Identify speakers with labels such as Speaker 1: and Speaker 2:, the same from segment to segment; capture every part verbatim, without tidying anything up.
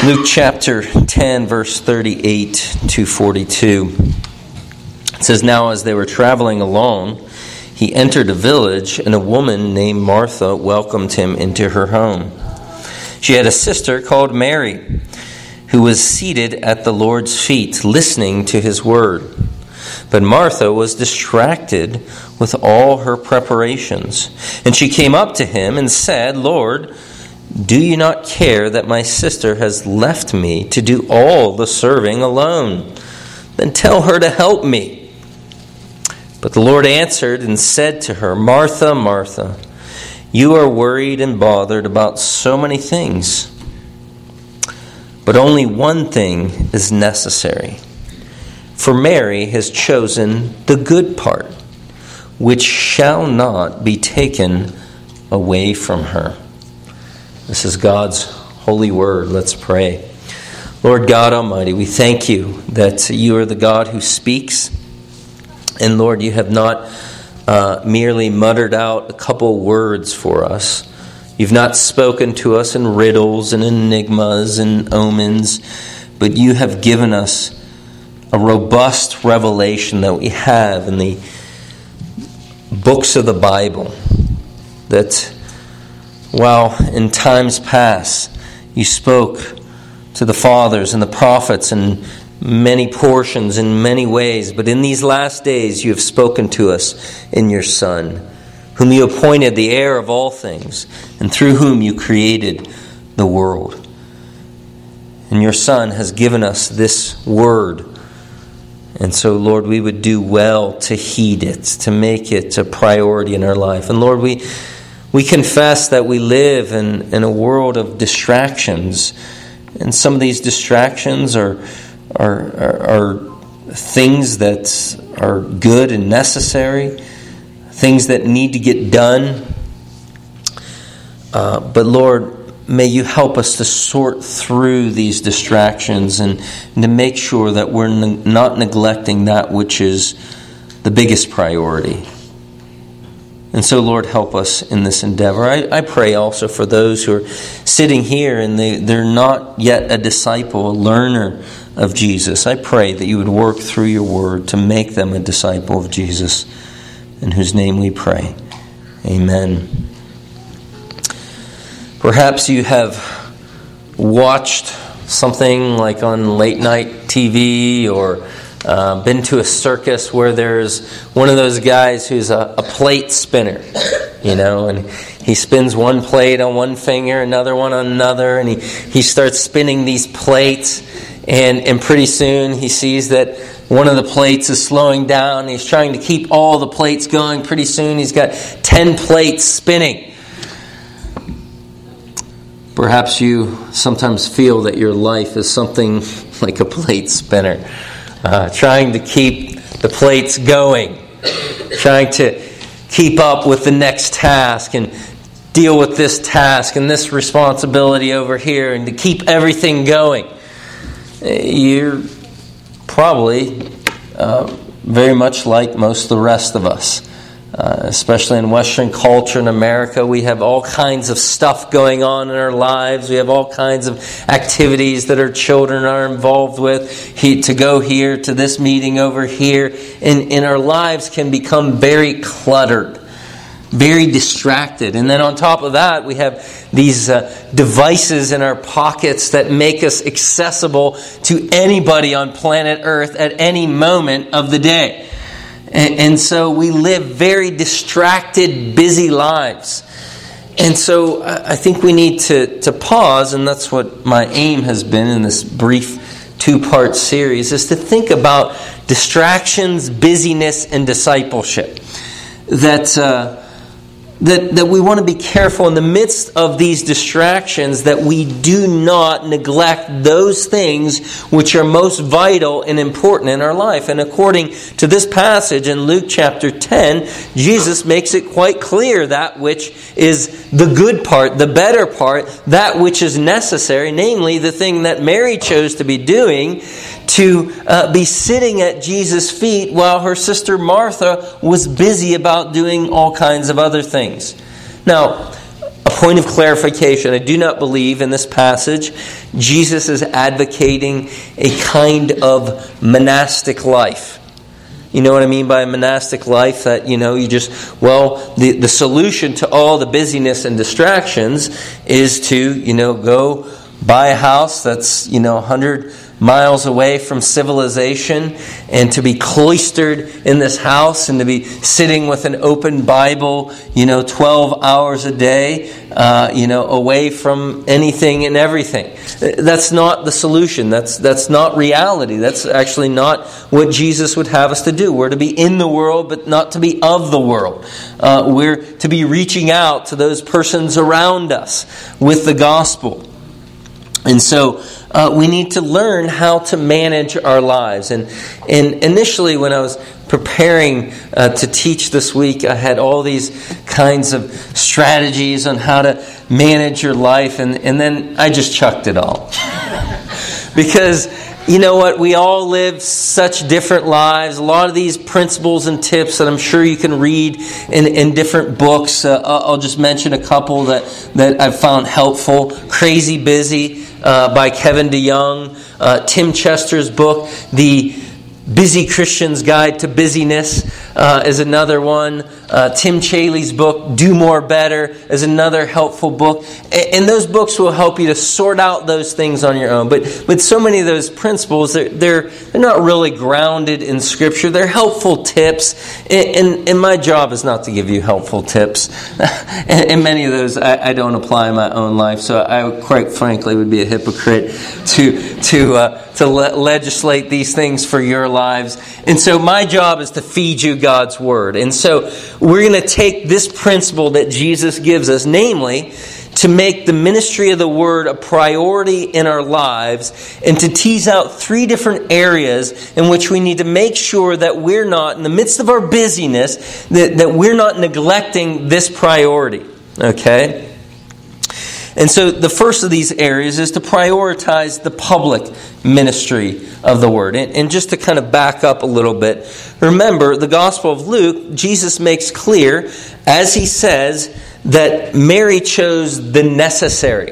Speaker 1: Luke chapter ten, verse thirty-eight to forty-two. It says, "Now as they were traveling along, he entered a village, and a woman named Martha welcomed him into her home. She had a sister called Mary, who was seated at the Lord's feet, listening to his word. But Martha was distracted with all her preparations. And she came up to him and said, 'Lord, do you not care that my sister has left me to do all the serving alone? Then tell her to help me.' But the Lord answered and said to her, 'Martha, Martha, you are worried and bothered about so many things. But only one thing is necessary. For Mary has chosen the good part, which shall not be taken away from her.'" This is God's holy word. Let's pray. Lord God Almighty, we thank you that you are the God who speaks. And Lord, you have not uh, merely muttered out a couple words for us. You've not spoken to us in riddles and enigmas and omens, but you have given us a robust revelation that we have in the books of the Bible, that while in times past you spoke to the fathers and the prophets in many portions, in many ways, but in these last days you have spoken to us in your Son, whom you appointed the heir of all things, and through whom you created the world. And your Son has given us this word. And so, Lord, we would do well to heed it, to make it a priority in our life. And Lord, we we confess that we live in, in a world of distractions. And some of these distractions are, are, are, are things that are good and necessary, things that need to get done. Uh, but Lord, may you help us to sort through these distractions and, and to make sure that we're ne- not neglecting that which is the biggest priority. And so, Lord, help us in this endeavor. I, I pray also for those who are sitting here and they, they're not yet a disciple, a learner of Jesus. I pray that you would work through your word to make them a disciple of Jesus, in whose name we pray. Amen. Perhaps you have watched something like on late night T V or uh, been to a circus where there's one of those guys who's a, a plate spinner, you know, and he spins one plate on one finger, another one on another, and he, he starts spinning these plates, and, and pretty soon he sees that one of the plates is slowing down. He's trying to keep all the plates going. Pretty soon he's got ten plates spinning. Perhaps you sometimes feel that your life is something like a plate spinner, uh, trying to keep the plates going, trying to keep up with the next task and deal with this task and this responsibility over here and to keep everything going. You're probably uh, very much like most of the rest of us. Uh, especially in Western culture in America, we have all kinds of stuff going on in our lives. We have all kinds of activities that our children are involved with. He, to go here, to this meeting over here. And, and our lives can become very cluttered, very distracted. And then on top of that, we have these uh, devices in our pockets that make us accessible to anybody on planet Earth at any moment of the day. And, and so we live very distracted, busy lives. And so I think we need to, to pause, and that's what my aim has been in this brief two-part series, is to think about distractions, busyness, and discipleship. That uh, that that we want to be careful in the midst of these distractions that we do not neglect those things which are most vital and important in our life. And according to this passage in Luke chapter ten, Jesus makes it quite clear that which is the good part, the better part, that which is necessary, namely the thing that Mary chose to be doing, to uh, be sitting at Jesus' feet while her sister Martha was busy about doing all kinds of other things. Now, a point of clarification. I do not believe in this passage Jesus is advocating a kind of monastic life. You know what I mean by a monastic life? That, you know, you just, well, the, the solution to all the busyness and distractions is to, you know, go buy a house that's, you know, one hundred miles away from civilization, and to be cloistered in this house and to be sitting with an open Bible, you know, twelve hours a day, uh, you know, away from anything and everything. That's not the solution. That's that's not reality. That's actually not what Jesus would have us to do. We're to be in the world, but not to be of the world. Uh, we're to be reaching out to those persons around us with the gospel. And so uh, we need to learn how to manage our lives. And, and initially when I was preparing uh, to teach this week, I had all these kinds of strategies on how to manage your life. And, and then I just chucked it all. Because, you know what, we all live such different lives. A lot of these principles and tips that I'm sure you can read in, in different books. Uh, I'll just mention a couple that, that I've found helpful. Crazy Busy uh, by Kevin DeYoung. Uh, Tim Chester's book, The Busy Christian's Guide to Busyness, uh, is another one. Uh, Tim Chaley's book, Do More Better, is another helpful book. And, and those books will help you to sort out those things on your own. But but so many of those principles, they're they're, they're not really grounded in Scripture. They're helpful tips. And, and, and my job is not to give you helpful tips. and, and many of those I, I don't apply in my own life. So I, quite frankly, would be a hypocrite to to uh, to le- legislate these things for your lives. And so my job is to feed you God's Word. And so we're going to take this principle that Jesus gives us, namely, to make the ministry of the Word a priority in our lives, and to tease out three different areas in which we need to make sure that we're not, in the midst of our busyness, that, that we're not neglecting this priority. Okay? And so the first of these areas is to prioritize the public ministry of the Word. And, and just to kind of back up a little bit, remember the Gospel of Luke, Jesus makes clear, as he says, that Mary chose the necessary.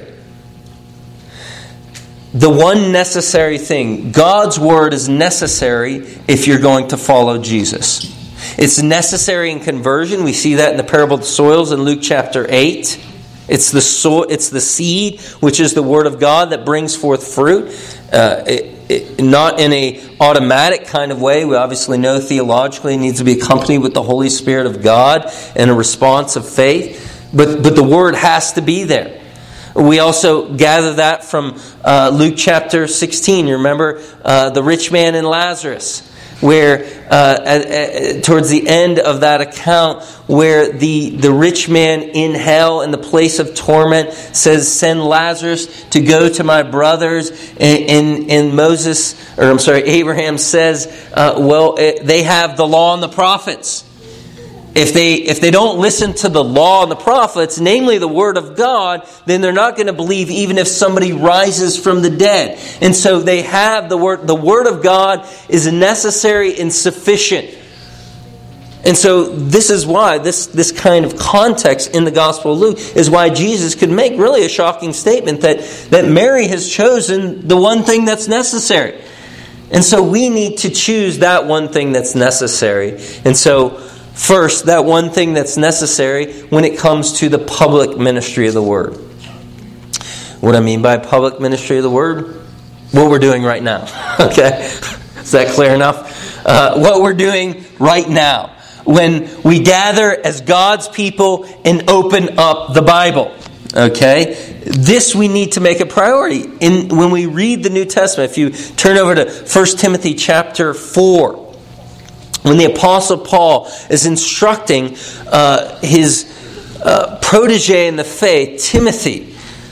Speaker 1: The one necessary thing. God's Word is necessary if you're going to follow Jesus. It's necessary in conversion. We see that in the parable of the soils in Luke chapter eight. It's the so, it's the seed, which is the Word of God, that brings forth fruit. Uh, it, it, not in a automatic kind of way. We obviously know theologically it needs to be accompanied with the Holy Spirit of God and a response of faith. But but the Word has to be there. We also gather that from uh, Luke chapter sixteen. You remember uh, the rich man and Lazarus, where uh, at, at, towards the end of that account, where the, the rich man in hell, in the place of torment, says, "Send Lazarus to go to my brothers." And, and, and Moses, or I'm sorry, Abraham says, uh, well, it, they have the law and the prophets. If they if they don't listen to the law and the prophets, namely the Word of God, then they're not going to believe even if somebody rises from the dead. And so they have the Word. The Word of God is necessary and sufficient. And so this is why, this, this kind of context in the Gospel of Luke is why Jesus could make really a shocking statement that, that Mary has chosen the one thing that's necessary. And so we need to choose that one thing that's necessary. And so first, that one thing that's necessary when it comes to the public ministry of the Word. What I mean by public ministry of the Word? What we're doing right now. Okay? Is that clear enough? Uh, what we're doing right now. When we gather as God's people and open up the Bible. Okay? This we need to make a priority. In, when we read the New Testament, if you turn over to First Timothy chapter four, when the Apostle Paul is instructing uh, his uh, protege in the faith, Timothy,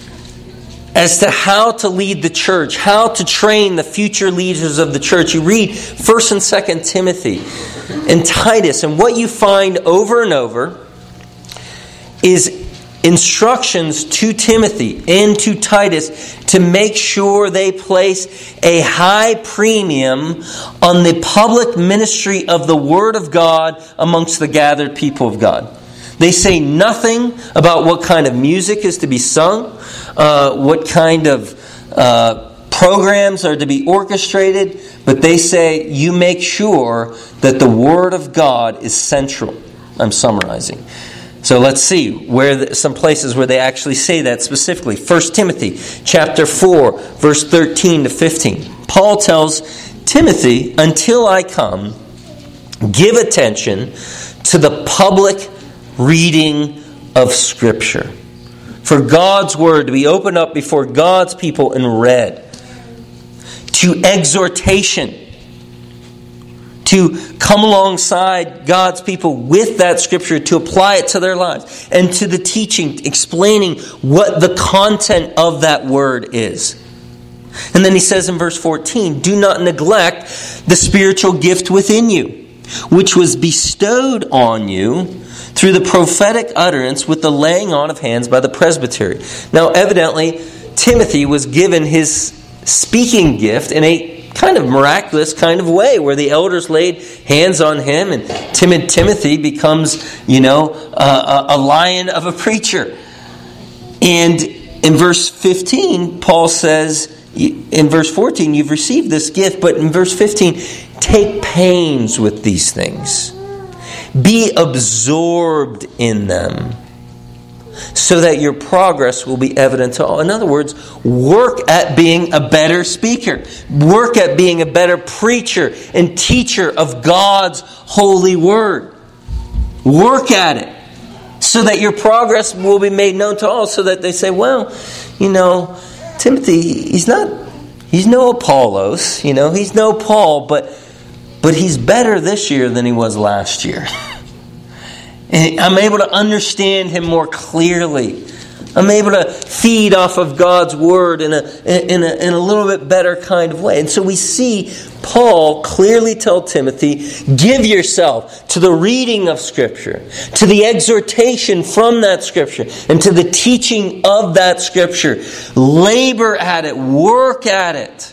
Speaker 1: as to how to lead the church, how to train the future leaders of the church. You read First and Second Timothy and Titus, and what you find over and over is instructions to Timothy and to Titus to make sure they place a high premium on the public ministry of the Word of God amongst the gathered people of God. They say nothing about what kind of music is to be sung, uh, what kind of uh, programs are to be orchestrated, but they say you make sure that the Word of God is central. I'm summarizing. So let's see where the, some places where they actually say that specifically. First Timothy chapter four, verse thirteen to fifteen. Paul tells Timothy, until I come, give attention to the public reading of Scripture. For God's Word to be opened up before God's people and read. To exhortation. To come alongside God's people with that Scripture, to apply it to their lives. And to the teaching, explaining what the content of that Word is. And then he says in verse fourteen, do not neglect the spiritual gift within you, which was bestowed on you through the prophetic utterance with the laying on of hands by the presbytery. Now, evidently, Timothy was given his speaking gift in a kind of miraculous kind of way, where the elders laid hands on him, and timid Timothy becomes, you know, a, a lion of a preacher. And in verse fifteen, Paul says, in verse fourteen, you've received this gift, but in verse fifteen, take pains with these things. Be absorbed in them, so that your progress will be evident to all. In other words, work at being a better speaker. Work at being a better preacher and teacher of God's holy word. Work at it, so that your progress will be made known to all, so that they say, well, you know, Timothy, he's not, he's no Apollos, you know, he's no Paul, but but he's better this year than he was last year. And I'm able to understand him more clearly. I'm able to feed off of God's Word in a, in a, in a little bit better kind of way. And so we see Paul clearly tell Timothy, give yourself to the reading of Scripture, to the exhortation from that Scripture, and to the teaching of that Scripture. Labor at it. Work at it.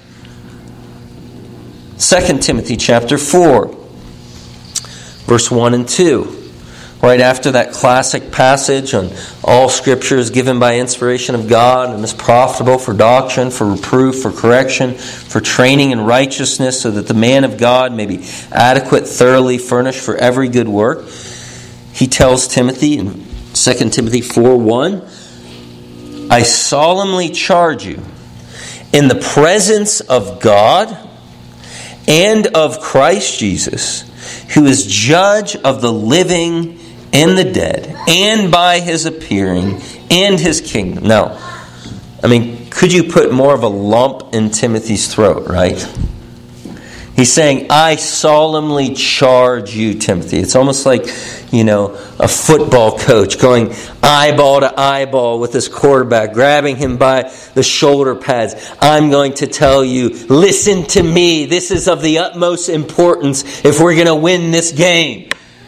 Speaker 1: Second Timothy chapter four, verse one and two. Right after that classic passage on all Scripture is given by inspiration of God and is profitable for doctrine, for reproof, for correction, for training in righteousness, so that the man of God may be adequate, thoroughly furnished for every good work. He tells Timothy in Second Timothy four one, I solemnly charge you in the presence of God and of Christ Jesus, who is judge of the living and the dead, and by his appearing and his kingdom. Now, I mean, could you put more of a lump in Timothy's throat, right? He's saying, I solemnly charge you, Timothy. It's almost like, you know, a football coach going eyeball to eyeball with his quarterback, grabbing him by the shoulder pads. I'm going to tell you, listen to me. This is of the utmost importance if we're going to win this game.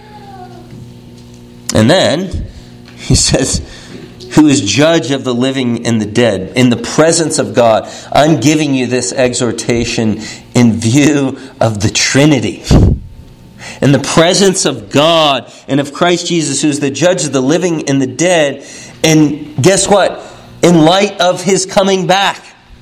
Speaker 1: And then he says, who is judge of the living and the dead, in the presence of God. I'm giving you this exhortation in view of the Trinity. In the presence of God and of Christ Jesus, who is the judge of the living and the dead. And guess what? In light of his coming back.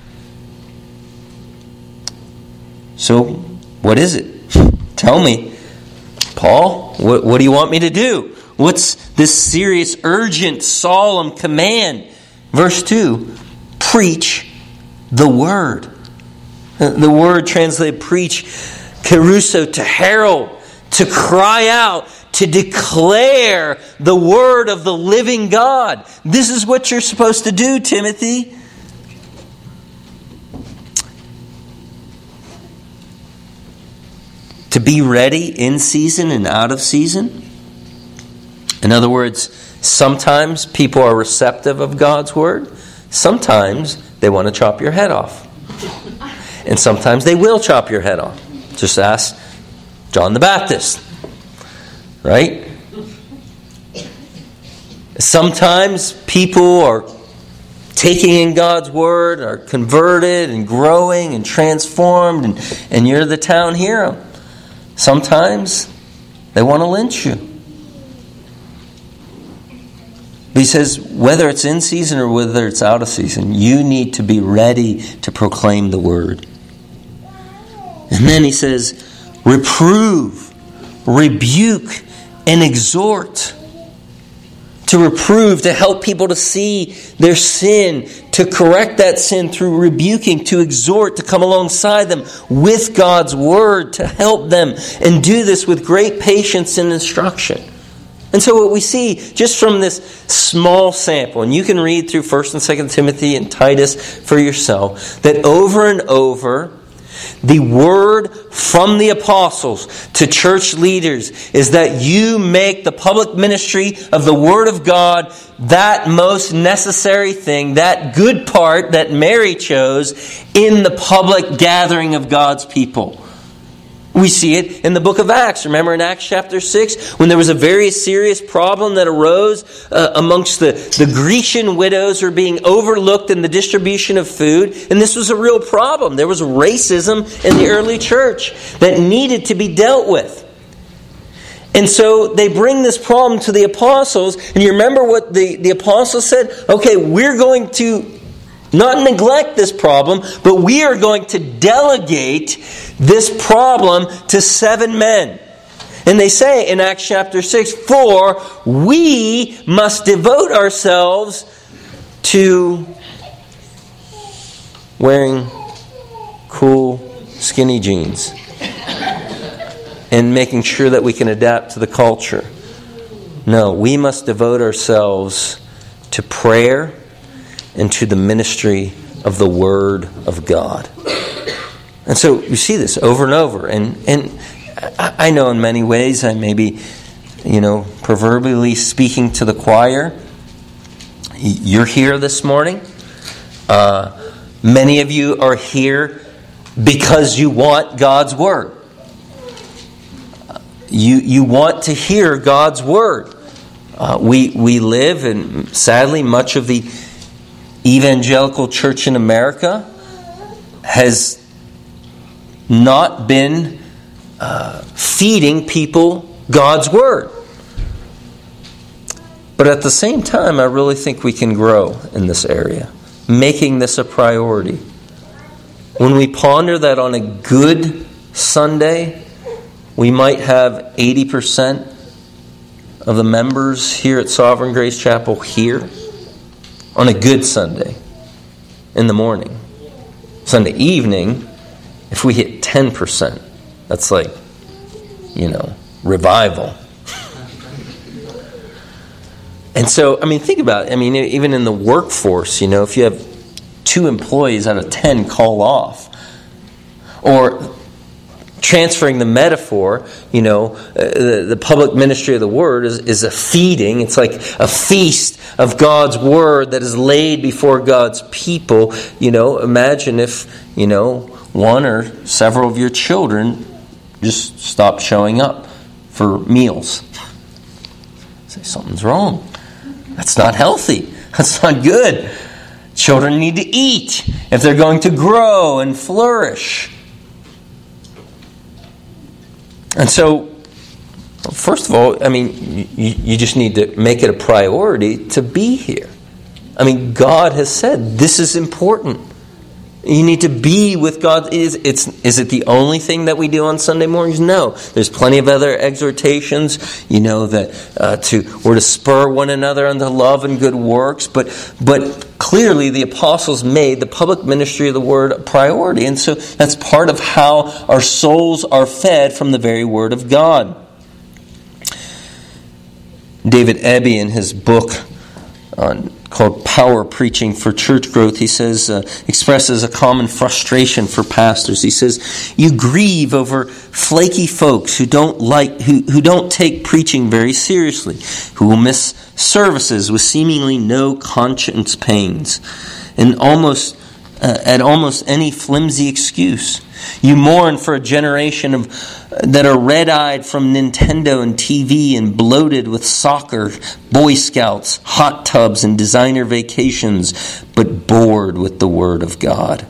Speaker 1: So, what is it? Tell me. Paul, what, what do you want me to do? What's this serious, urgent, solemn command? Verse two, preach the word. The word translated preach, keruso, to herald, to cry out, to declare the word of the living God. This is what you're supposed to do, Timothy. To be ready in season and out of season. In other words, sometimes people are receptive of God's word. Sometimes they want to chop your head off. And sometimes they will chop your head off. Just ask John the Baptist. Right? Sometimes people are taking in God's word, are converted and growing and transformed, and, and you're the town hero. Sometimes they want to lynch you. But he says, whether it's in season or whether it's out of season, you need to be ready to proclaim the word. And then he says, reprove, rebuke, and exhort. To reprove, to help people to see their sin, to correct that sin through rebuking, to exhort, to come alongside them with God's word, to help them, and do this with great patience and instruction. And so what we see just from this small sample, and you can read through First and Second Timothy and Titus for yourself, that over and over, the word from the apostles to church leaders is that you make the public ministry of the Word of God that most necessary thing, that good part that Mary chose in the public gathering of God's people. We see it in the book of Acts. Remember in Acts chapter six, when there was a very serious problem that arose uh, amongst the, the Grecian widows who were being overlooked in the distribution of food. And this was a real problem. There was racism in the early church that needed to be dealt with. And so they bring this problem to the apostles. And you remember what the, the apostles said? Okay, we're going to not neglect this problem, but we are going to delegate this problem to seven men. And they say in Acts chapter six, for we must devote ourselves to wearing cool, skinny jeans and making sure that we can adapt to the culture. No, we must devote ourselves to prayer and to the ministry of the Word of God. And so you see this over and over. And and I know in many ways I may be, you know, proverbially speaking to the choir. You're here this morning. Uh, many of you are here because you want God's Word. You you want to hear God's Word. Uh, we we live, and sadly much of the evangelical church in America has not been uh, feeding people God's Word. But at the same time, I really think we can grow in this area, making this a priority. When we ponder that on a good Sunday, we might have eighty percent of the members here at Sovereign Grace Chapel here on a good Sunday in the morning. Sunday evening, if we hit ten percent, that's like, you know, revival. And so, I mean, think about it. I mean, even in the workforce, you know, if you have two employees out of ten call off, or transferring the metaphor, you know, uh, the, the public ministry of the Word is, is a feeding. It's like a feast of God's Word that is laid before God's people. You know, imagine if, you know, one or several of your children just stopped showing up for meals. Say, something's wrong. That's not healthy. That's not good. Children need to eat if they're going to grow and flourish. And so, first of all, I mean, you, you just need to make it a priority to be here. I mean, God has said this is important. You need to be with God. Is it's is it the only thing that we do on Sunday mornings? No. There's plenty of other exhortations, you know, that uh, to we're to spur one another unto love and good works. But but clearly the apostles made the public ministry of the Word a priority. And so that's part of how our souls are fed from the very Word of God. David Eby, in his book on called Power Preaching for Church Growth, he says, uh, expresses a common frustration for pastors. He says, you grieve over flaky folks who don't like, who, who don't take preaching very seriously, who will miss services with seemingly no conscience pains, and almost uh, at almost any flimsy excuse. You mourn for a generation of uh, that are red-eyed from Nintendo and T V and bloated with soccer, Boy Scouts, hot tubs, and designer vacations, but bored with the Word of God.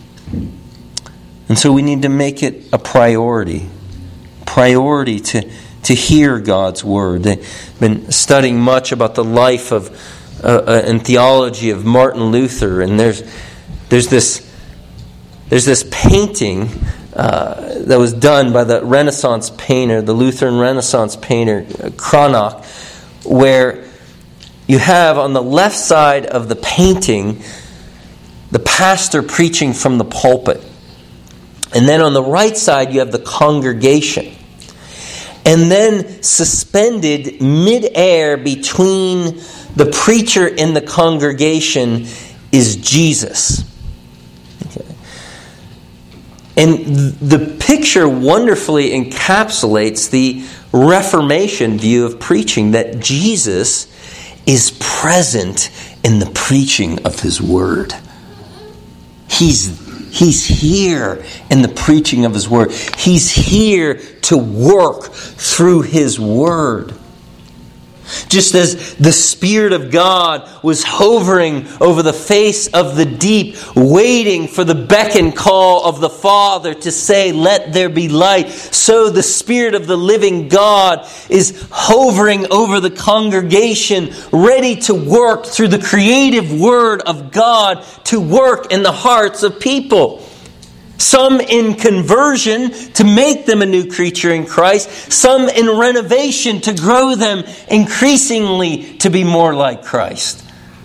Speaker 1: And so we need to make it a priority. Priority to, to hear God's word. They've been studying much about the life of uh, uh, and theology of Martin Luther, and there's there's this there's this painting uh, that was done by the Renaissance painter, the Lutheran Renaissance painter Cranach, where you have on the left side of the painting the pastor preaching from the pulpit. And then on the right side you have the congregation. And then suspended midair between the preacher and the congregation is Jesus. Okay. And the picture wonderfully encapsulates the Reformation view of preaching, that Jesus is present in the preaching of His Word. He's He's here in the preaching of His Word. He's here to work through His Word. Just as the Spirit of God was hovering over the face of the deep, waiting for the beck and call of the Father to say, "Let there be light," so the Spirit of the living God is hovering over the congregation, ready to work through the creative Word of God to work in the hearts of people. Some in conversion to make them a new creature in Christ. Some in renovation to grow them increasingly to be more like Christ.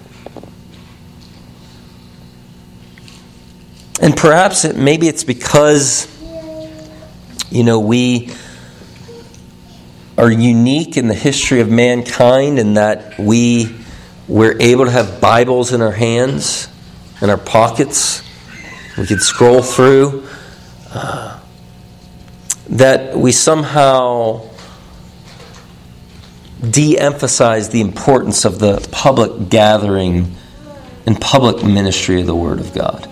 Speaker 1: And perhaps it, maybe it's because, you know, we are unique in the history of mankind in that we, we're able to have Bibles in our hands, in our pockets. We could scroll through. Uh, that we somehow de-emphasize the importance of the public gathering and public ministry of the Word of God.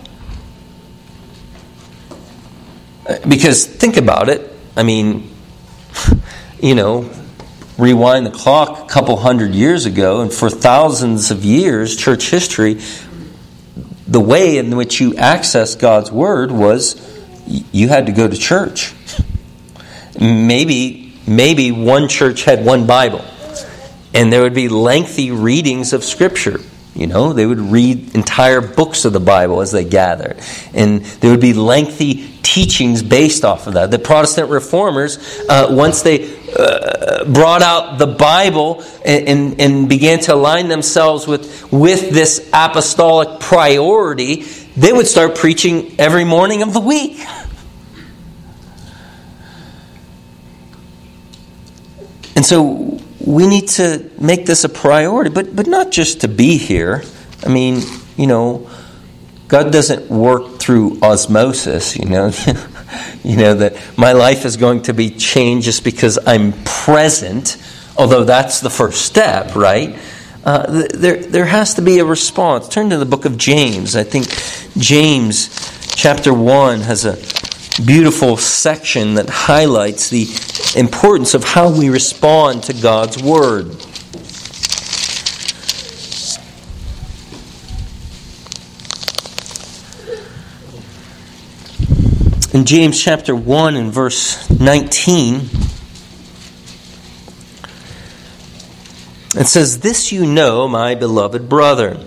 Speaker 1: Because think about it. I mean, you know, rewind the clock a couple hundred years ago, and for thousands of years, church history, the way in which you access God's Word was you had to go to church. Maybe, maybe one church had one Bible, and there would be lengthy readings of Scripture. You know, they would read entire books of the Bible as they gathered, and there would be lengthy teachings based off of that. The Protestant reformers, uh, once they uh, brought out the Bible and, and, and began to align themselves with, with this apostolic priority, they would start preaching every morning of the week. And so we need to make this a priority, but but not just to be here. I mean, you know, God doesn't work through osmosis, you know. You know, that my life is going to be changed just because I'm present, although that's the first step, right? Uh, there, there has to be a response. Turn to the book of James. I think James chapter one has a beautiful section that highlights the importance of how we respond to God's Word. In James chapter one and verse nineteen, it says, "This you know, my beloved brother,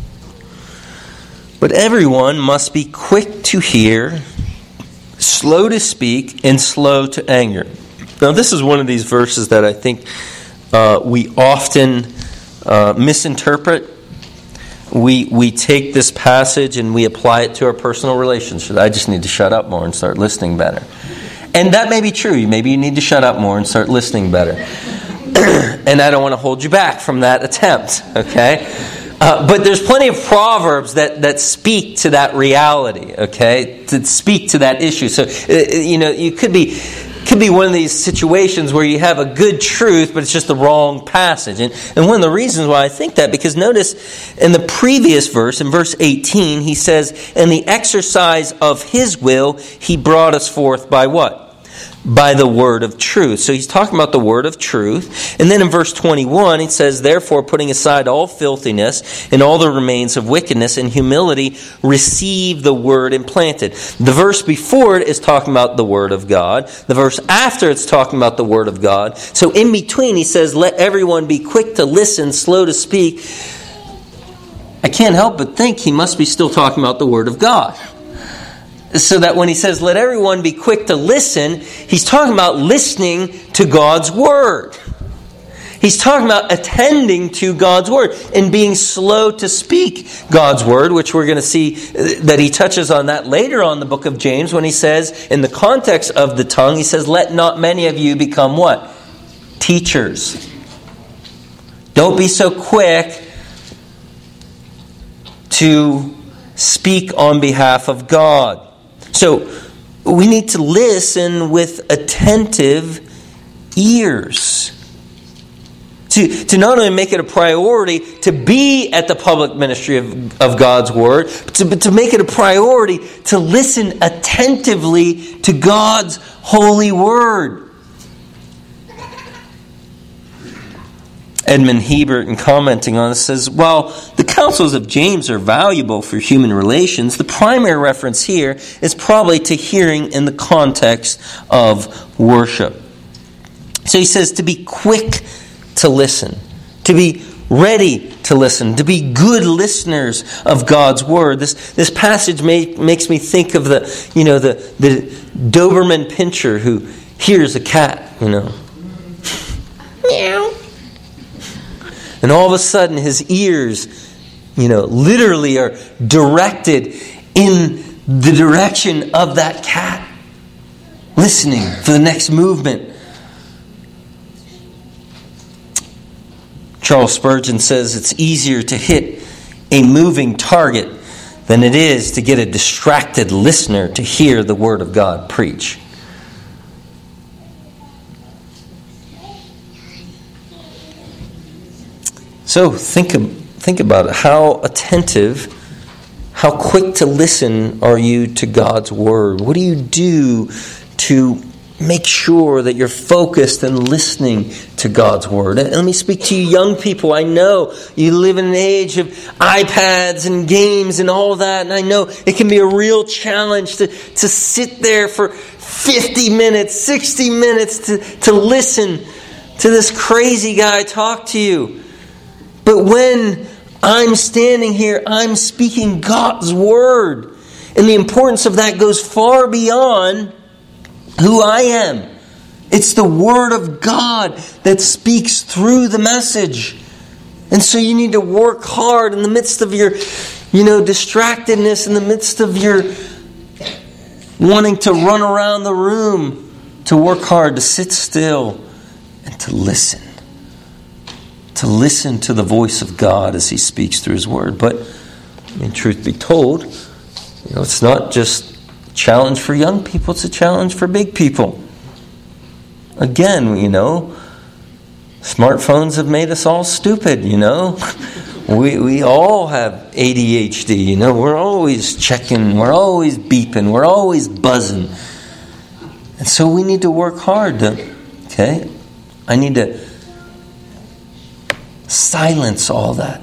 Speaker 1: but everyone must be quick to hear, slow to speak, and slow to anger." Now, this is one of these verses that I think uh, we often uh, misinterpret. We we take this passage and we apply it to our personal relationships. I just need to shut up more and start listening better. And that may be true. Maybe you need to shut up more and start listening better. And I don't want to hold you back from that attempt, okay? Uh, but there's plenty of proverbs that, that speak to that reality, okay? To speak to that issue. So, uh, you know, you could be... could be one of these situations where you have a good truth, but it's just the wrong passage. And, and one of the reasons why I think that, because notice in the previous verse, in verse eighteen, he says, "In the exercise of His will, He brought us forth by what? by the word of truth. So he's talking about the word of truth. And then in verse twenty-one, he says, therefore, putting aside all filthiness and all the remains of wickedness, in humility, receive the word implanted. The verse before it is talking about the word of God. The verse after it's talking about the word of God. So in between, he says, let everyone be quick to listen, slow to speak. I can't help but think he must be still talking about the word of God. So that when he says, let everyone be quick to listen, he's talking about listening to God's word. He's talking about attending to God's word and being slow to speak God's word, which we're going to see that he touches on that later on in the book of James when he says, in the context of the tongue, he says, let not many of you become what? Teachers. Don't be so quick to speak on behalf of God. So we need to listen with attentive ears. To, to not only make it a priority to be at the public ministry of, of God's word, but to, but to make it a priority to listen attentively to God's holy word. Edmund Hebert, in commenting on this, says, while the counsels of James are valuable for human relations, the primary reference here is probably to hearing in the context of worship. So he says to be quick to listen, to be ready to listen, to be good listeners of God's word. This this passage may, makes me think of the, you know, the, the Doberman Pinscher who hears a cat, you know. Meow. And all of a sudden his ears, you know, literally are directed in the direction of that cat, listening for the next movement. Charles Spurgeon says it's easier to hit a moving target than it is to get a distracted listener to hear the word of God preach. So think, think about it. How attentive, how quick to listen are you to God's word? What do you do to make sure that you're focused and listening to God's word? And let me speak to you young people. I know you live in an age of iPads and games and all that, and I know it can be a real challenge to, to sit there for fifty minutes, sixty minutes to, to listen to this crazy guy talk to you. But when I'm standing here, I'm speaking God's word. And the importance of that goes far beyond who I am. It's the word of God that speaks through the message. And so you need to work hard in the midst of your, you know, distractedness, in the midst of your wanting to run around the room, to work hard, to sit still and to listen. To listen to the voice of God as He speaks through His word. But, I mean, truth be told, you know, it's not just a challenge for young people, it's a challenge for big people. Again, you know, smartphones have made us all stupid, you know. We we all have A D H D, you know. We're always checking, we're always beeping, we're always buzzing. And so we need to work hard to, okay, I need to silence all that.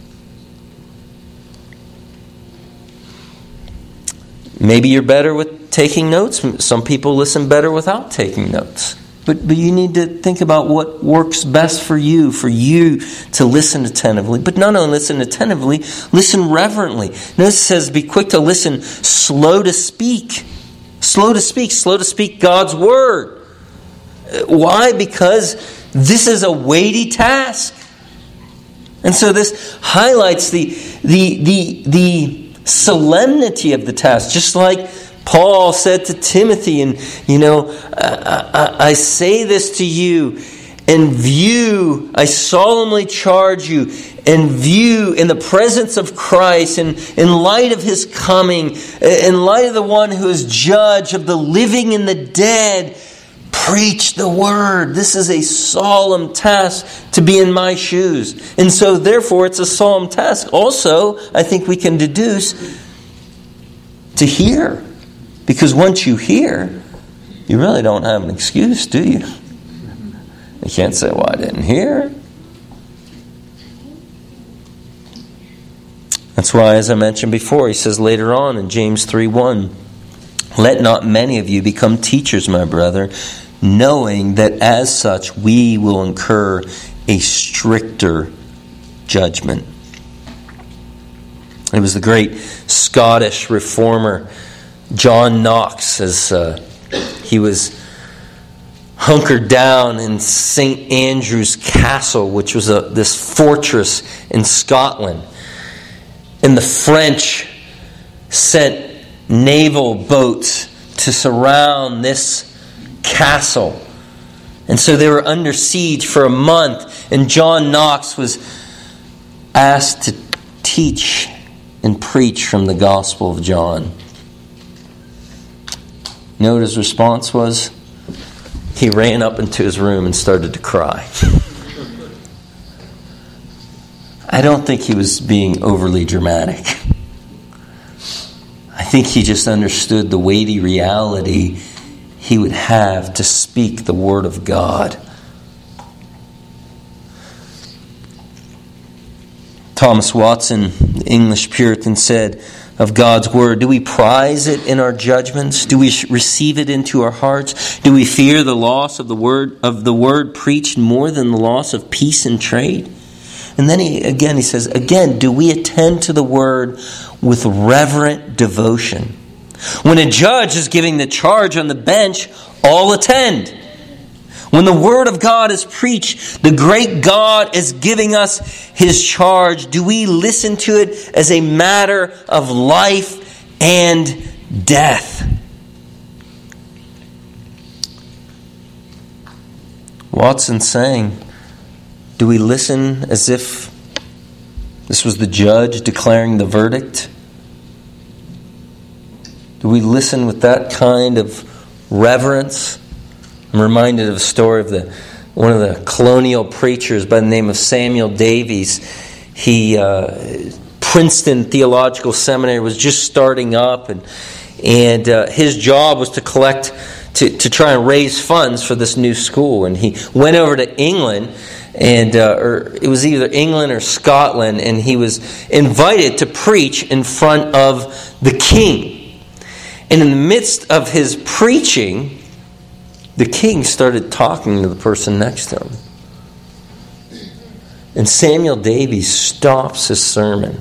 Speaker 1: Maybe you're better with taking notes. Some people listen better without taking notes. But, but you need to think about what works best for you, for you to listen attentively. But not only listen attentively, listen reverently. Notice it says, be quick to listen, slow to speak. Slow to speak, slow to speak God's word. Why? Because this is a weighty task. And so this highlights the, the, the, the solemnity of the task. Just like Paul said to Timothy, and, you know, I, I, I say this to you in view, I solemnly charge you, in view, in the presence of Christ, and in light of His coming, in light of the one who is judge of the living and the dead, preach the word. This is a solemn task to be in my shoes. And so therefore it's a solemn task. Also, I think we can deduce to hear. Because once you hear, you really don't have an excuse, do you? You can't say, well, I didn't hear. That's why, as I mentioned before, he says later on in James three one, let not many of you become teachers, my brother, knowing that as such we will incur a stricter judgment. It was the great Scottish reformer John Knox, as uh, he was hunkered down in Saint Andrew's Castle, which was a, this fortress in Scotland. And the French sent naval boats to surround this castle. And so they were under siege for a month. And John Knox was asked to teach and preach from the Gospel of John. You know what his response was? He ran up into his room and started to cry. I don't think he was being overly dramatic. I think he just understood the weighty reality he would have to speak the Word of God. Thomas Watson, the English Puritan, said of God's Word, do we prize it in our judgments? Do we receive it into our hearts? Do we fear the loss of the word of the word preached more than the loss of peace and trade? And then he again he says, again, do we attend to the Word with reverent devotion? When a judge is giving the charge on the bench, all attend. When the Word of God is preached, the great God is giving us His charge. Do we listen to it as a matter of life and death? Watson's saying, do we listen as if this was the judge declaring the verdict? Do we listen with that kind of reverence? I'm reminded of a story of the one of the colonial preachers by the name of Samuel Davies. He uh, Princeton Theological Seminary was just starting up, and and uh, his job was to collect to to try and raise funds for this new school. And he went over to England, and uh, or it was either England or Scotland, and he was invited to preach in front of the king. And in the midst of his preaching, the king started talking to the person next to him. And Samuel Davies stops his sermon.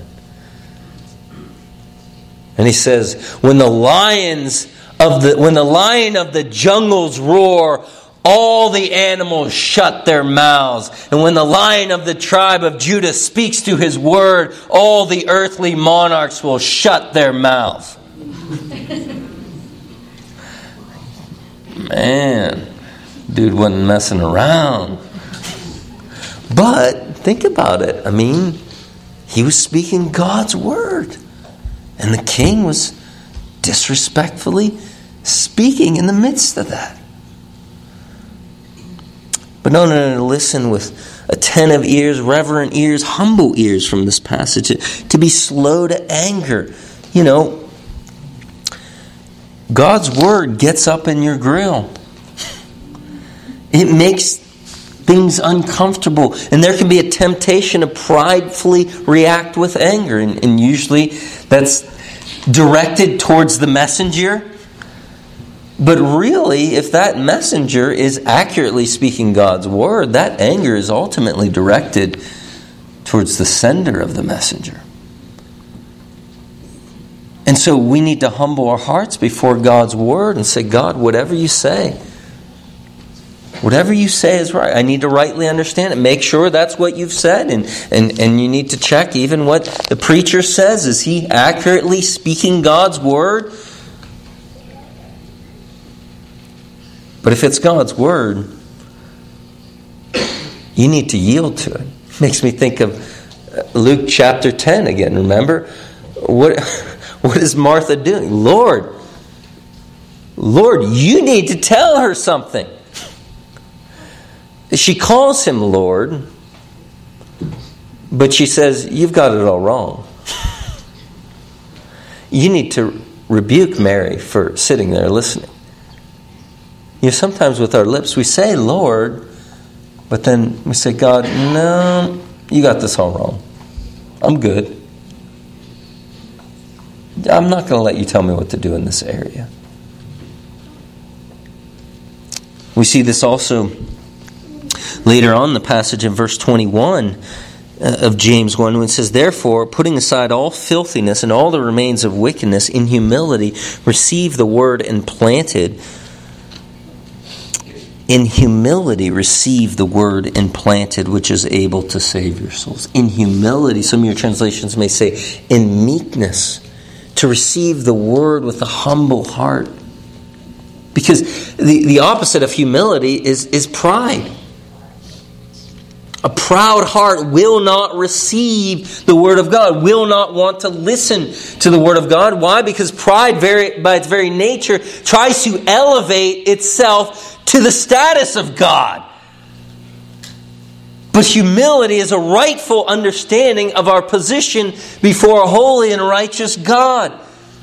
Speaker 1: And he says, when the lions of the when the lion of the jungles roar, all the animals shut their mouths. And when the lion of the tribe of Judah speaks to his word, all the earthly monarchs will shut their mouths. Man, dude wasn't messing around. But think about it. I mean, he was speaking God's word. And the king was disrespectfully speaking in the midst of that. But no, no, no, listen with attentive ears, reverent ears, humble ears from this passage. To be slow to anger. You know, God's word gets up in your grill. It makes things uncomfortable. And there can be a temptation to pridefully react with anger. And, and usually that's directed towards the messenger. But really, if that messenger is accurately speaking God's word, that anger is ultimately directed towards the sender of the messenger. And so we need to humble our hearts before God's word and say, God, whatever you say, whatever you say is right. I need to rightly understand it. Make sure that's what you've said. And, and, and you need to check even what the preacher says. Is he accurately speaking God's word? But if it's God's word, you need to yield to it. Makes me think of Luke chapter ten again. Remember? What... What is Martha doing? Lord, Lord, you need to tell her something. She calls him Lord, but she says, you've got it all wrong. You need to rebuke Mary for sitting there listening. you know, sometimes with our lips we say, Lord, but then we say, God, no, you got this all wrong. I'm good. I'm not going to let you tell me what to do in this area. We see this also later on in the passage in verse twenty-one of James one, when it says, therefore, putting aside all filthiness and all the remains of wickedness, in humility receive the word implanted. In humility receive the word implanted, which is able to save your souls. In humility, some of your translations may say, in meekness, to receive the word with a humble heart. Because the, the opposite of humility is, is pride. A proud heart will not receive the Word of God, will not want to listen to the Word of God. Why? Because pride, very, by its very nature, tries to elevate itself to the status of God. But humility is a rightful understanding of our position before a holy and righteous God.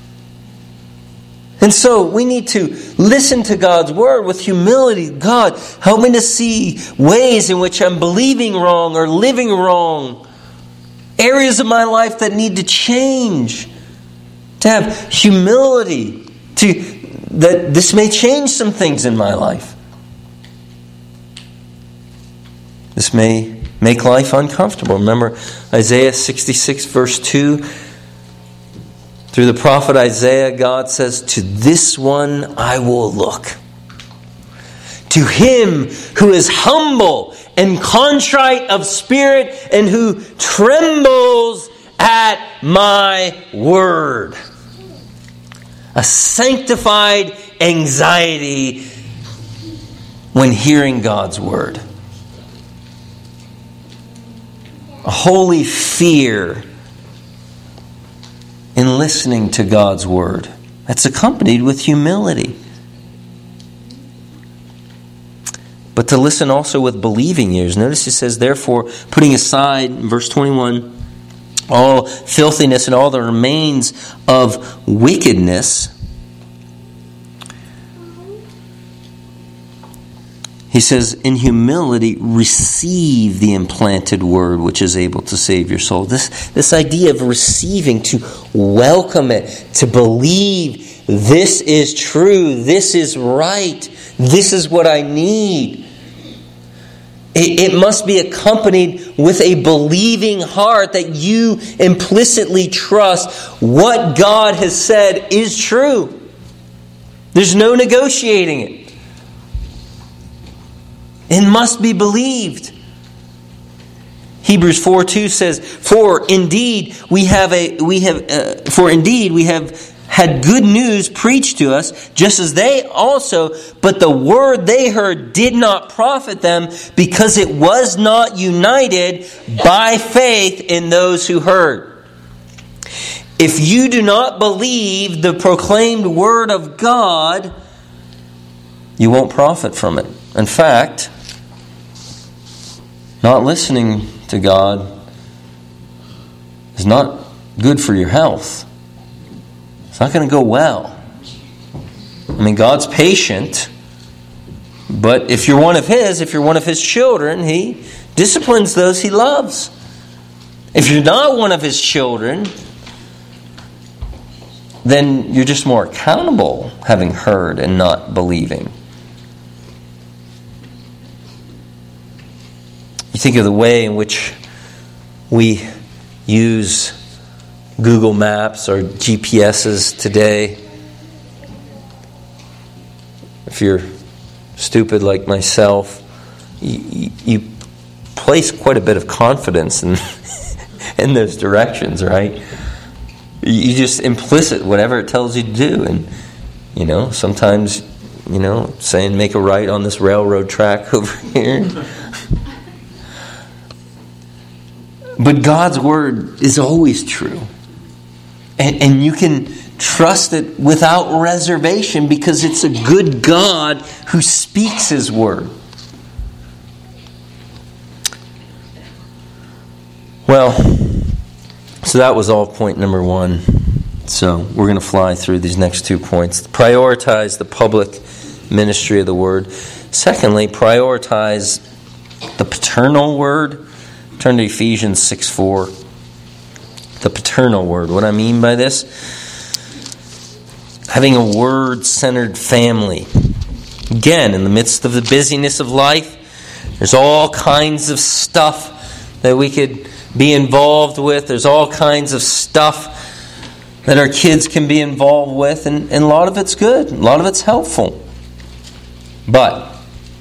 Speaker 1: And so we need to listen to God's word with humility. God, help me to see ways in which I'm believing wrong or living wrong. Areas of my life that need to change. To have humility. To that this may change some things in my life. This may make life uncomfortable. Remember Isaiah sixty-six verse two. Through the prophet Isaiah, God says, to this one I will look. To him who is humble and contrite of spirit and who trembles at my word. A sanctified anxiety when hearing God's word. A holy fear in listening to God's word. That's accompanied with humility. But to listen also with believing ears. Notice it says, therefore, putting aside, verse twenty-one, all filthiness and all the remains of wickedness. He says, in humility, receive the implanted word which is able to save your soul. This, this idea of receiving, to welcome it, to believe this is true, this is right, this is what I need. It, it must be accompanied with a believing heart that you implicitly trust what God has said is true. There's no negotiating it. It must be believed. Hebrews four two says, "For indeed we have a we have uh, for indeed we have had good news preached to us, just as they also, but the word they heard did not profit them, because it was not united by faith in those who heard." If you do not believe the proclaimed word of God, you won't profit from it. In fact, not listening to God is not good for your health. It's not going to go well. I mean, God's patient, but if you're one of His, if you're one of His children, He disciplines those He loves. If you're not one of His children, then you're just more accountable, having heard and not believing. You think of the way in which we use Google Maps or G P S's today. If you're stupid like myself, you, you place quite a bit of confidence in, in those directions, right? You just implicit whatever it tells you to do. And, you know, sometimes, you know, saying make a right on this railroad track over here. But God's word is always true. And, and you can trust it without reservation because it's a good God who speaks His word. Well, so that was all point number one. So we're going to fly through these next two points. Prioritize the public ministry of the word. Secondly, prioritize the paternal word. Turn to Ephesians six four. The paternal word. What I mean by this? Having a word-centered family. Again, in the midst of the busyness of life, there's all kinds of stuff that we could be involved with. There's all kinds of stuff that our kids can be involved with, and, and a lot of it's good. A lot of it's helpful. But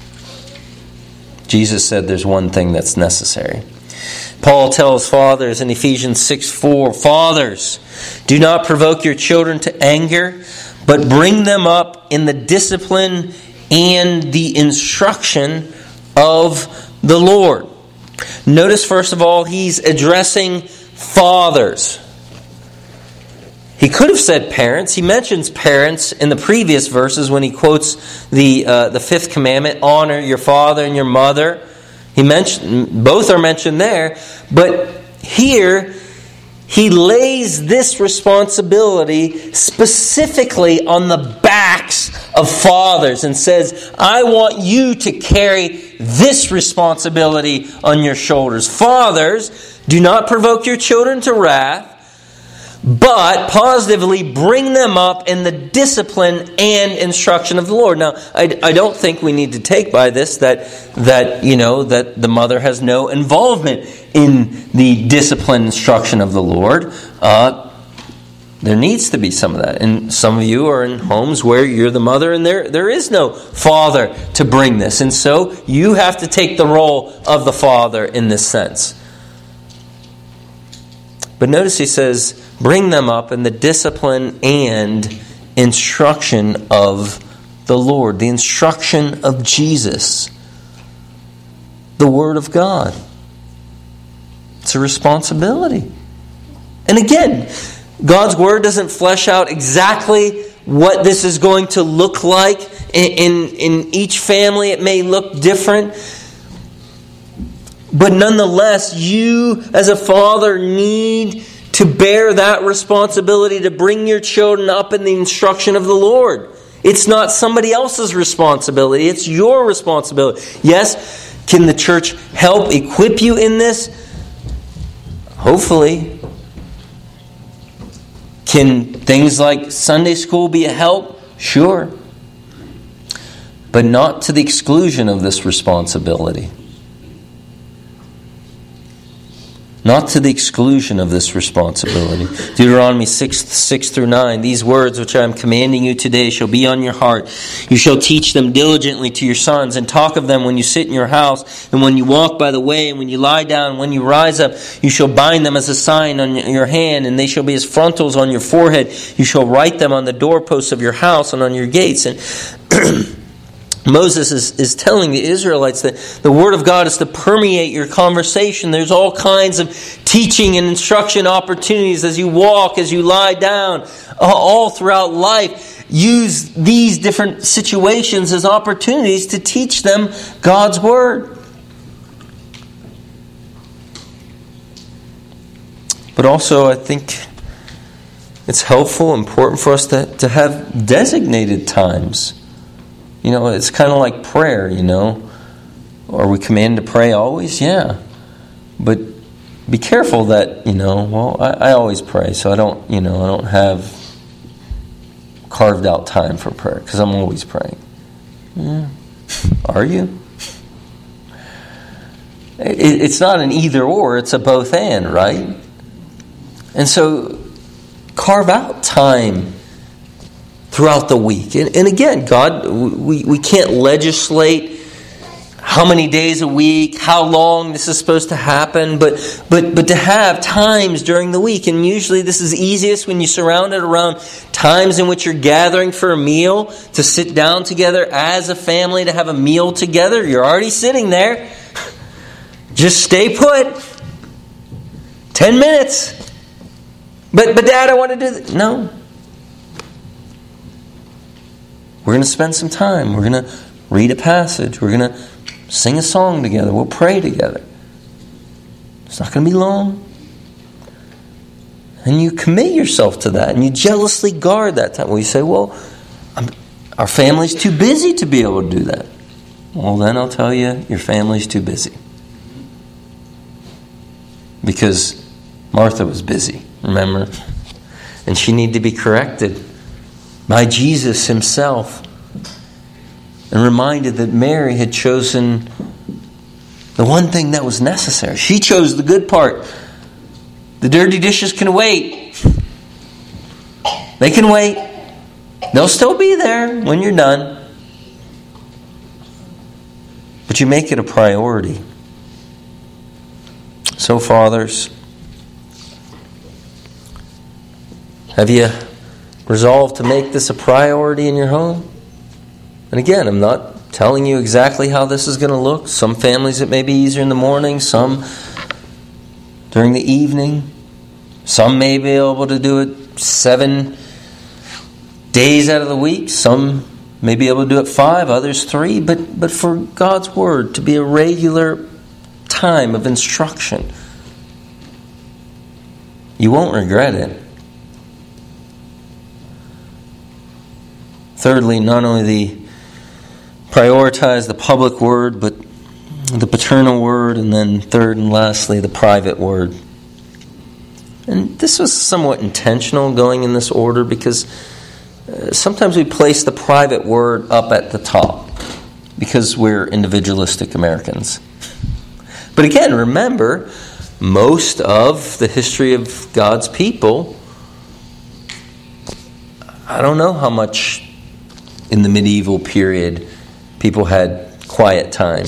Speaker 1: Jesus said there's one thing that's necessary. Paul tells fathers in Ephesians six four, "Fathers, do not provoke your children to anger, but bring them up in the discipline and the instruction of the Lord." Notice, first of all, he's addressing fathers. He could have said parents. He mentions parents in the previous verses when he quotes the uh, the fifth commandment, honor your father and your mother. He mentioned both are mentioned there, but here he lays this responsibility specifically on the backs of fathers and says, I want you to carry this responsibility on your shoulders. Fathers, do not provoke your children to wrath, but positively bring them up in the discipline and instruction of the Lord. Now, I, I don't think we need to take by this that that you know that the mother has no involvement in the discipline instruction of the Lord. Uh, there needs to be some of that, and some of you are in homes where you're the mother, and there there is no father to bring this, and so you have to take the role of the father in this sense. But notice he says, bring them up in the discipline and instruction of the Lord. The instruction of Jesus. The Word of God. It's a responsibility. And again, God's Word doesn't flesh out exactly what this is going to look like. In, in, in each family it may look different. But nonetheless, you as a father need to bear that responsibility to bring your children up in the instruction of the Lord. It's not somebody else's responsibility. It's your responsibility. Yes, can the church help equip you in this? Hopefully. Can things like Sunday school be a help? Sure. But not to the exclusion of this responsibility. Not to the exclusion of this responsibility. Deuteronomy six, six through nine. These words which I am commanding you today shall be on your heart. You shall teach them diligently to your sons, and talk of them when you sit in your house, and when you walk by the way, and when you lie down, and when you rise up. You shall bind them as a sign on your hand, and they shall be as frontals on your forehead. You shall write them on the doorposts of your house and on your gates. And Moses is, is telling the Israelites that the Word of God is to permeate your conversation. There's all kinds of teaching and instruction opportunities as you walk, as you lie down, all throughout life. Use these different situations as opportunities to teach them God's Word. But also, I think it's helpful, important for us to, to have designated times. You know, it's kind of like prayer, you know. Are we commanded to pray always? Yeah. But be careful that, you know, well, I, I always pray, so I don't, you know, I don't have carved out time for prayer, because I'm always praying. Yeah. Are you? It, it's not an either or, it's a both and, right? And so, carve out time throughout the week. And, and again, God, we, we can't legislate how many days a week, how long this is supposed to happen, but but but to have times during the week. And usually this is easiest when you surround it around times in which you're gathering for a meal, to sit down together as a family, to have a meal together. You're already sitting there. Just stay put. Ten minutes. But, but Dad, I want to do this. No. We're going to spend some time. We're going to read a passage. We're going to sing a song together. We'll pray together. It's not going to be long. And you commit yourself to that. And you jealously guard that time. Well, you say, well, I'm, Our family's too busy to be able to do that. Well, then I'll tell you, your family's too busy. Because Martha was busy, remember? And she needed to be corrected by Jesus himself and reminded that Mary had chosen the one thing that was necessary. She chose the good part. The dirty dishes can wait. They can wait. They'll still be there when you're done. But you make it a priority. So, fathers, have you resolved to make this a priority in your home? And again, I'm not telling you exactly how this is going to look. Some families it may be easier in the morning, some during the evening. Some may be able to do it seven days out of the week. Some may be able to do it five, others three. But, but for God's Word to be a regular time of instruction, you won't regret it. Thirdly, not only the prioritize the public word, but the paternal word, and then third and lastly, the private word. And this was somewhat intentional going in this order because uh, sometimes we place the private word up at the top because we're individualistic Americans. But again, remember, most of the history of God's people, I don't know how much in the medieval period people had quiet time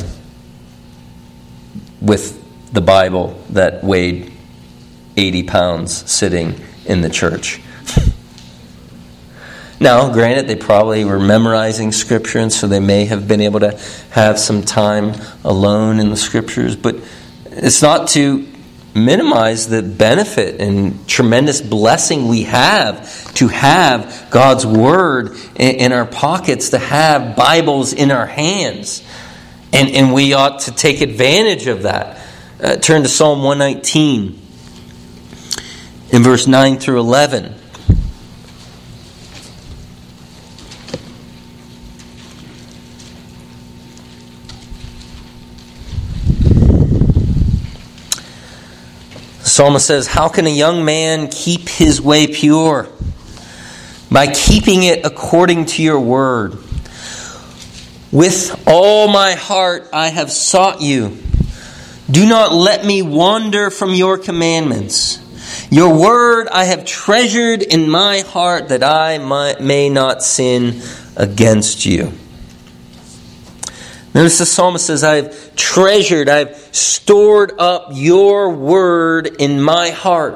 Speaker 1: with the Bible that weighed eighty pounds sitting in the church. Now, granted, they probably were memorizing Scripture, and so they may have been able to have some time alone in the Scriptures, but it's not to minimize the benefit and tremendous blessing we have to have God's Word in our pockets, to have Bibles in our hands. And, and we ought to take advantage of that. Uh, turn to Psalm one nineteen in verse nine through eleven. The psalmist says, "How can a young man keep his way pure? By keeping it according to your word. With all my heart I have sought you. Do not let me wander from your commandments. Your word I have treasured in my heart, that I might, may not sin against you." Notice the psalmist says, I've treasured, I've stored up your word in my heart.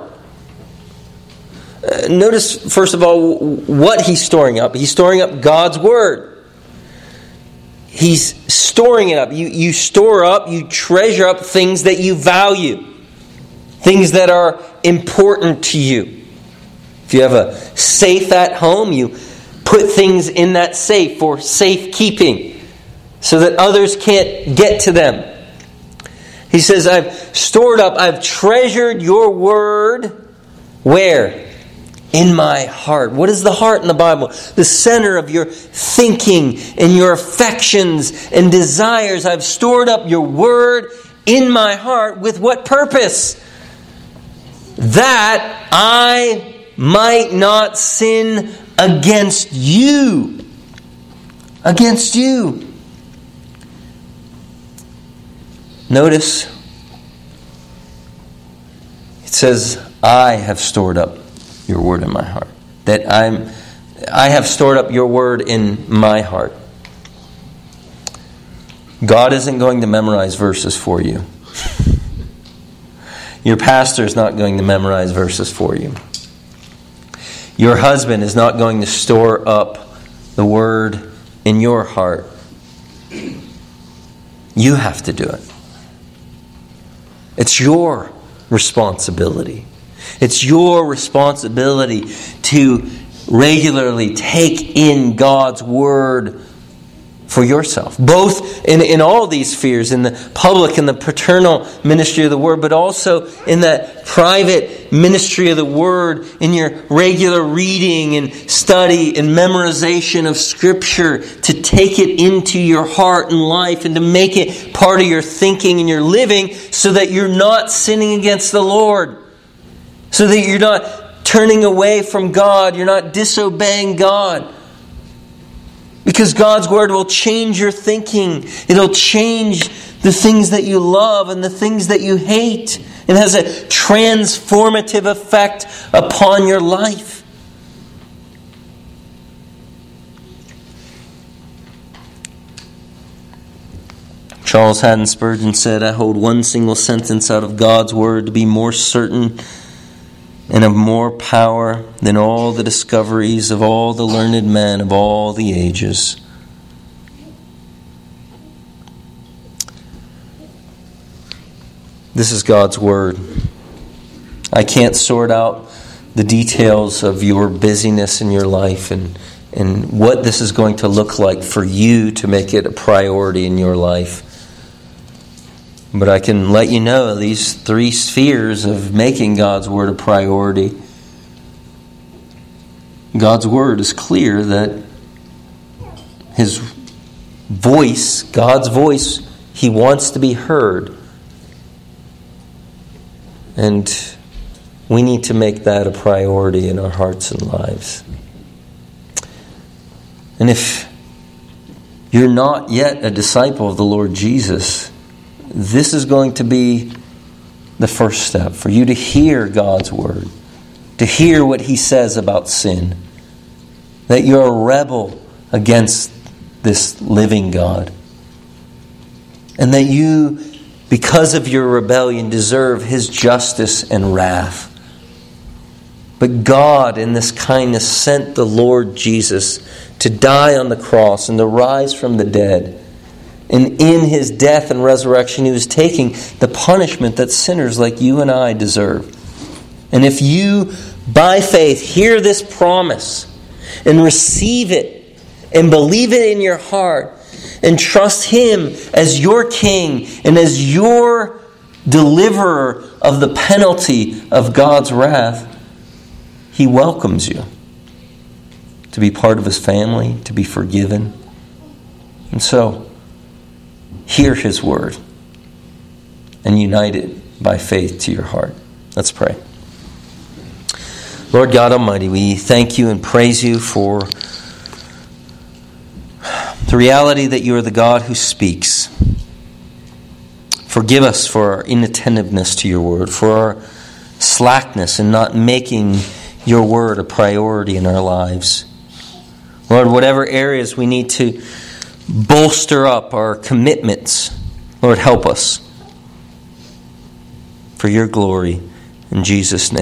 Speaker 1: Uh, notice, first of all, what he's storing up. He's storing up God's word. He's storing it up. You, you store up, you treasure up things that you value. Things that are important to you. If you have a safe at home, you put things in that safe for safekeeping, so that others can't get to them. He says, I've stored up, I've treasured your word. Where? In my heart. What is the heart in the Bible? The center of your thinking and your affections and desires. I've stored up your word in my heart. With what purpose? That I might not sin against you. Against you. Notice, it says, I have stored up your word in my heart. That I'm, I have stored up your word in my heart. God isn't going to memorize verses for you. Your pastor is not going to memorize verses for you. Your husband is not going to store up the word in your heart. You have to do it. It's your responsibility. It's your responsibility to regularly take in God's word for yourself. Both in, in all these spheres, in the public and the paternal ministry of the word, but also in that private ministry of the Word, in your regular reading and study and memorization of Scripture, to take it into your heart and life and to make it part of your thinking and your living, so that you're not sinning against the Lord, so that you're not turning away from God, you're not disobeying God. Because God's Word will change your thinking. It'll change the things that you love and the things that you hate. It has a transformative effect upon your life. Charles Haddon Spurgeon said, "I hold one single sentence out of God's Word to be more certain and of more power than all the discoveries of all the learned men of all the ages." This is God's Word. I can't sort out the details of your busyness in your life and, and what this is going to look like for you to make it a priority in your life. But I can let you know these three spheres of making God's Word a priority. God's Word is clear that His voice, God's voice, He wants to be heard. And we need to make that a priority in our hearts and lives. And if you're not yet a disciple of the Lord Jesus, this is going to be the first step for you to hear God's Word, to hear what He says about sin, that you're a rebel against this living God, and that you, because of your rebellion, deserve His justice and wrath. But God, in this kindness, sent the Lord Jesus to die on the cross and to rise from the dead. And in His death and resurrection, He was taking the punishment that sinners like you and I deserve. And if you, by faith, hear this promise and receive it and believe it in your heart and trust Him as your King and as your deliverer of the penalty of God's wrath, He welcomes you to be part of His family, to be forgiven. And so, hear His Word and unite it by faith to your heart. Let's pray. Lord God Almighty, we thank You and praise You for the reality that You are the God who speaks. Forgive us for our inattentiveness to Your Word, for our slackness in not making Your Word a priority in our lives. Lord, whatever areas we need to bolster up our commitments, Lord, help us for Your glory. In Jesus' name.